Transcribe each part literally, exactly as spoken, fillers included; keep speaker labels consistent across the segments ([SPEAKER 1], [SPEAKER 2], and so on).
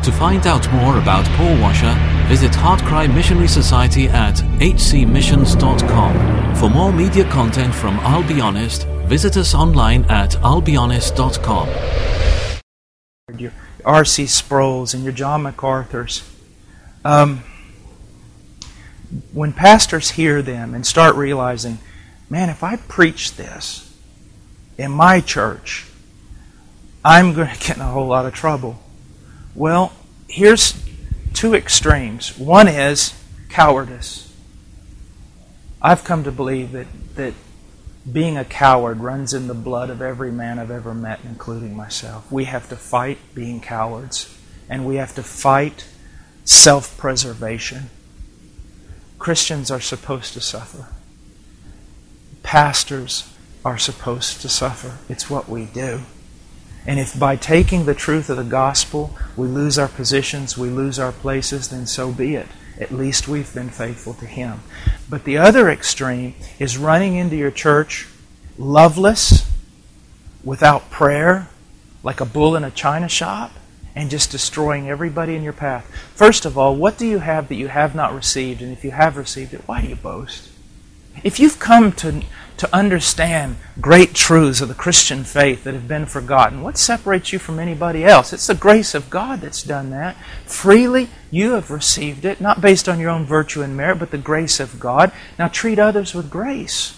[SPEAKER 1] To find out more about Paul Washer, visit Heart Cry Missionary Society at h c missions dot com. For more media content from I'll Be Honest, visit us online at i'll be honest dot com.
[SPEAKER 2] Your R C Sproul's and your John MacArthur's. Um, when pastors hear them and start realizing, man, if I preach this in my church, I'm going to get in a whole lot of trouble. Well, here's two extremes. One is cowardice. I've come to believe that, that being a coward runs in the blood of every man I've ever met, including myself. We have to fight being cowards, and we have to fight self-preservation. Christians are supposed to suffer. Pastors are supposed to suffer. It's what we do. And if by taking the truth of the gospel we lose our positions, we lose our places, then so be it. At least we've been faithful to Him. But the other extreme is running into your church loveless, without prayer, like a bull in a china shop, and just destroying everybody in your path. First of all, what do you have that you have not received? And if you have received it, why do you boast? If you've come to, to understand great truths of the Christian faith that have been forgotten, what separates you from anybody else? It's the grace of God that's done that. Freely, you have received it, not based on your own virtue and merit, but the grace of God. Now treat others with grace.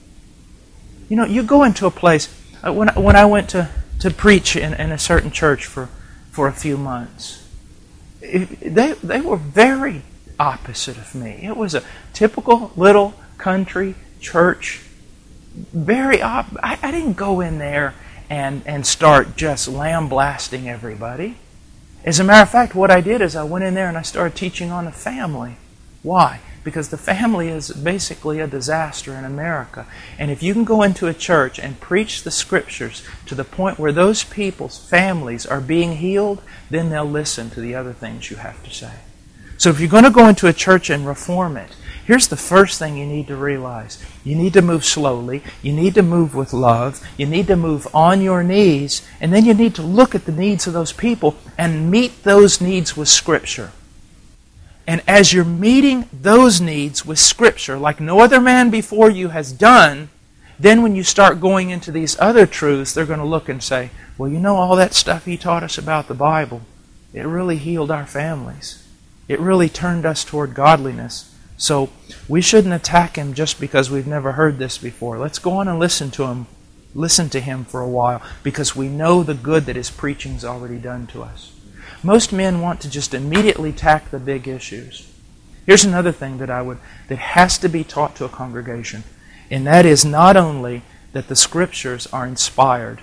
[SPEAKER 2] You know, you go into a place, uh, when, when I went to, to preach in, in a certain church for, for a few months, it, they, they were very opposite of me. It was a typical little country church. Very op- I, I didn't go in there and, and start just lambasting everybody. As a matter of fact, what I did is I went in there and I started teaching on the family. Why? Because the family is basically a disaster in America. And if you can go into a church and preach the Scriptures to the point where those people's families are being healed, then they'll listen to the other things you have to say. So if you're going to go into a church and reform it, here's the first thing you need to realize. You need to move slowly. You need to move with love. You need to move on your knees. And then you need to look at the needs of those people and meet those needs with Scripture. And as you're meeting those needs with Scripture, like no other man before you has done, then when you start going into these other truths, they're going to look and say, well, you know, all that stuff he taught us about the Bible, it really healed our families. It really turned us toward godliness. So we shouldn't attack him just because we've never heard this before. Let's go on and listen to him, listen to him for a while, because we know the good that his preaching's already done to us. Most men want to just immediately tack the big issues. Here's another thing that I would that has to be taught to a congregation, and that is not only that the Scriptures are inspired.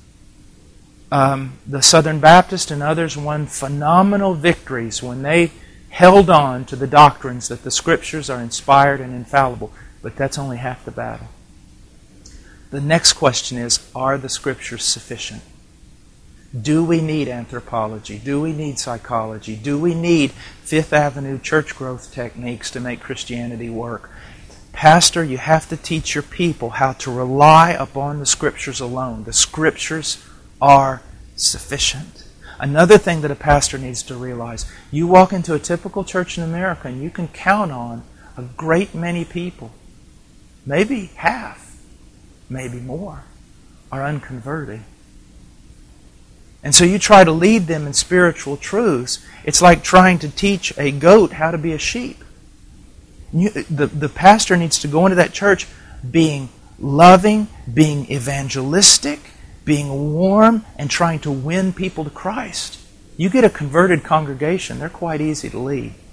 [SPEAKER 2] Um, the Southern Baptist and others won phenomenal victories when they held on to the doctrines that the Scriptures are inspired and infallible, but that's only half the battle. The next question is, are the Scriptures sufficient? Do we need anthropology? Do we need psychology? Do we need Fifth Avenue church growth techniques to make Christianity work? Pastor, you have to teach your people how to rely upon the Scriptures alone. The Scriptures are sufficient. Another thing that a pastor needs to realize, you walk into a typical church in America and you can count on a great many people, maybe half, maybe more, are unconverted. And so you try to lead them in spiritual truths. It's like trying to teach a goat how to be a sheep. You, the, the pastor needs to go into that church being loving, being evangelistic, being warm, and trying to win people to Christ. You get a converted congregation, they're quite easy to lead.